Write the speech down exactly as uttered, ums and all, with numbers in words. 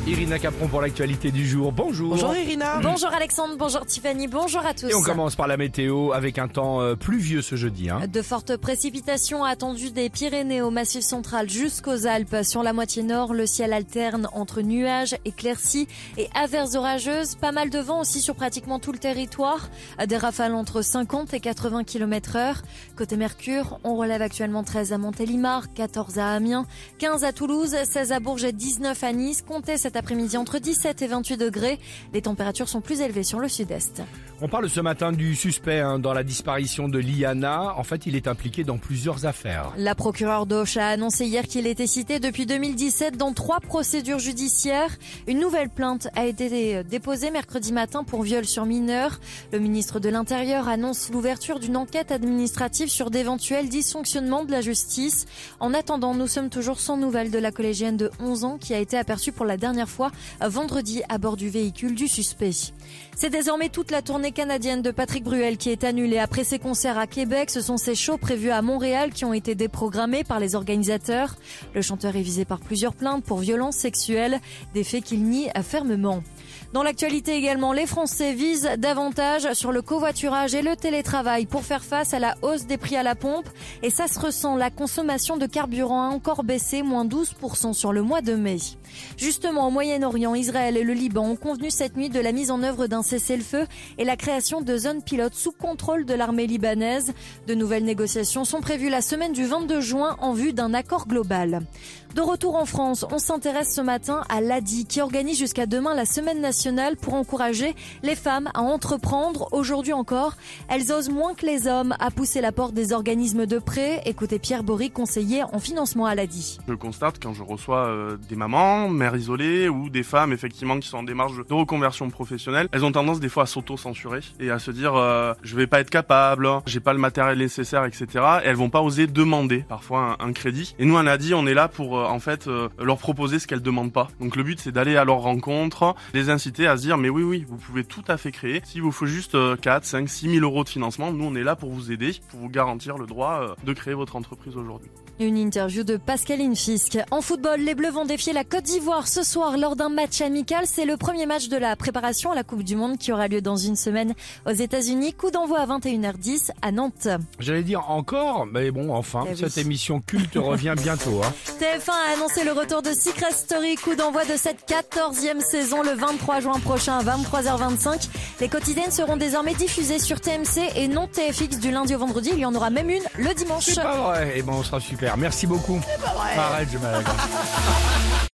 Irina Capron pour l'actualité du jour. Bonjour. Bonjour Irina. Bonjour Alexandre, bonjour Tiffany, bonjour à tous. Et on commence par la météo avec un temps euh, pluvieux ce jeudi. Hein. De fortes précipitations attendues des Pyrénées au Massif central jusqu'aux Alpes. Sur la moitié nord, le ciel alterne entre nuages, éclaircies et averses orageuses. Pas mal de vent aussi sur pratiquement tout le territoire. Des rafales entre cinquante et quatre-vingts kilomètres heure. Côté Mercure, on relève actuellement treize à Montélimar, quatorze à Amiens, quinze à Toulouse, seize à Bourges et dix-neuf à Nice. Comptez cet après-midi entre dix-sept et vingt-huit degrés. Les températures sont plus élevées sur le sud-est. On parle ce matin du suspect hein, dans la disparition de Liana. En fait, il est impliqué dans plusieurs affaires. La procureure d'Auch a annoncé hier qu'il était cité depuis deux mille dix-sept dans trois procédures judiciaires. Une nouvelle plainte a été déposée mercredi matin pour viol sur mineur. Le ministre de l'Intérieur annonce l'ouverture d'une enquête administrative sur d'éventuels dysfonctionnements de la justice. En attendant, nous sommes toujours sans nouvelles de la collégienne de onze ans qui a été aperçue pour la dernière fois vendredi à bord du véhicule du suspect. C'est désormais toute la tournée canadienne de Patrick Bruel qui est annulée après ses concerts à Québec. Ce sont ses shows prévus à Montréal qui ont été déprogrammés par les organisateurs. Le chanteur est visé par plusieurs plaintes pour violences sexuelles, des faits qu'il nie fermement. Dans l'actualité également, les Français visent davantage sur le covoiturage et le télétravail pour faire face à la hausse des prix à la pompe. Et ça se ressent, la consommation de carburant a encore baissé, moins douze pour cent sur le mois de mai. Justement, au Moyen-Orient, Israël et le Liban ont convenu cette nuit de la mise en œuvre d'un cessez-le-feu et la création de zones pilotes sous contrôle de l'armée libanaise. De nouvelles négociations sont prévues la semaine du vingt-deux juin en vue d'un accord global. De retour en France, on s'intéresse ce matin à l'A D I qui organise jusqu'à demain la semaine nationale pour encourager les femmes à entreprendre. Aujourd'hui encore, elles osent moins que les hommes à pousser la porte des organismes de prêt. Écoutez Pierre Bory, conseiller en financement à l'A D I. Je constate quand je reçois euh, des mamans, mères isolées ou des femmes effectivement qui sont en démarche de reconversion professionnelle, elles ont tendance des fois à s'auto-censurer et à se dire euh, je vais pas être capable, j'ai pas le matériel nécessaire, et cetera. Et elles vont pas oser demander parfois un, un crédit. Et nous, on a dit on est là pour euh, en fait euh, leur proposer ce qu'elles demandent pas. Donc le but c'est d'aller à leur rencontre, les inciter à se dire mais oui oui vous pouvez tout à fait créer. S'il vous faut juste euh, quatre, cinq, six mille euros de financement, nous on est là pour vous aider, pour vous garantir le droit euh, de créer votre entreprise aujourd'hui. Une interview de Pascaline Fisk. En football, les Bleus vont défier la Côte d'Ivoire ce soir lors d'un match amical. C'est le premier match de la préparation à la Coupe du Monde qui aura lieu dans une semaine aux États-Unis. Coup d'envoi à vingt et une heures dix à Nantes. J'allais dire encore, mais bon, enfin, eh cette oui. émission culte revient bientôt. Hein. T F un a annoncé le retour de Secret Story. Coup d'envoi de cette quatorzième saison le vingt-trois juin prochain à vingt-trois heures vingt-cinq. Les quotidiennes seront désormais diffusées sur T M C et non T F X du lundi au vendredi. Il y en aura même une le dimanche. C'est pas vrai. Eh ben, on sera super. Merci beaucoup. C'est pas vrai. Arrête, je m'arrête.